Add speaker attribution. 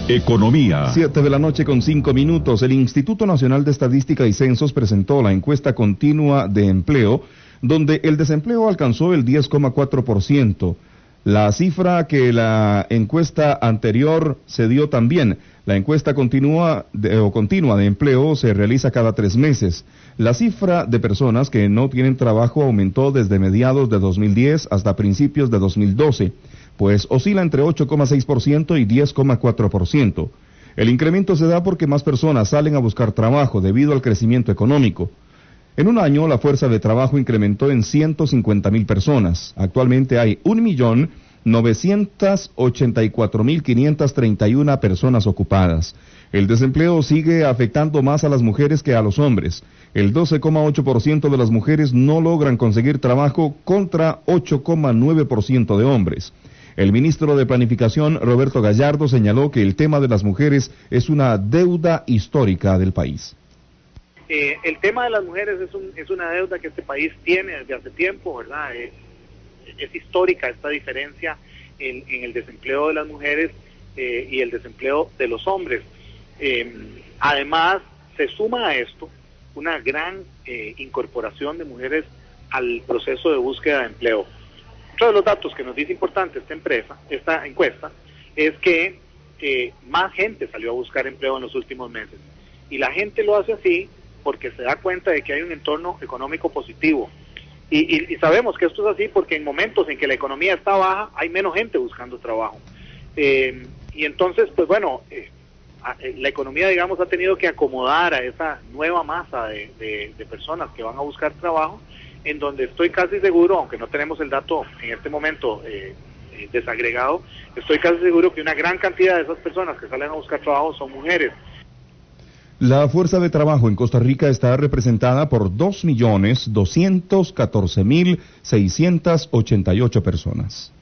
Speaker 1: Economía.
Speaker 2: 7:05 p.m. El Instituto Nacional de Estadística y Censos presentó la encuesta continua de empleo, donde el desempleo alcanzó el 10,4%. La cifra que la encuesta anterior se dio también. La encuesta continua de empleo se realiza cada 3 meses. La cifra de personas que no tienen trabajo aumentó desde mediados de 2010 hasta principios de 2012, pues oscila entre 8,6% y 10,4%. El incremento se da porque más personas salen a buscar trabajo debido al crecimiento económico. En un año, la fuerza de trabajo incrementó en 150,000 personas. Actualmente hay 1.984.531 personas ocupadas. El desempleo sigue afectando más a las mujeres que a los hombres. El 12,8% de las mujeres no logran conseguir trabajo contra 8,9% de hombres. El ministro de Planificación, Roberto Gallardo, señaló que el tema de las mujeres es una deuda histórica del país.
Speaker 3: El tema de las mujeres es una deuda que este país tiene desde hace tiempo, ¿verdad? Es histórica esta diferencia en el desempleo de las mujeres y el desempleo de los hombres. Además, se suma a esto una gran incorporación de mujeres al proceso de búsqueda de empleo. Otro de los datos que nos dice importante esta encuesta, es que más gente salió a buscar empleo en los últimos meses. Y la gente lo hace así porque se da cuenta de que hay un entorno económico positivo. Y sabemos que esto es así porque en momentos en que la economía está baja, hay menos gente buscando trabajo. Y entonces, pues bueno, la economía, digamos, ha tenido que acomodar a esa nueva masa de personas que van a buscar trabajo, en donde estoy casi seguro, aunque no tenemos el dato en este momento desagregado, estoy casi seguro que una gran cantidad de esas personas que salen a buscar trabajo son mujeres.
Speaker 2: La fuerza de trabajo en Costa Rica está representada por 2.214.688 personas.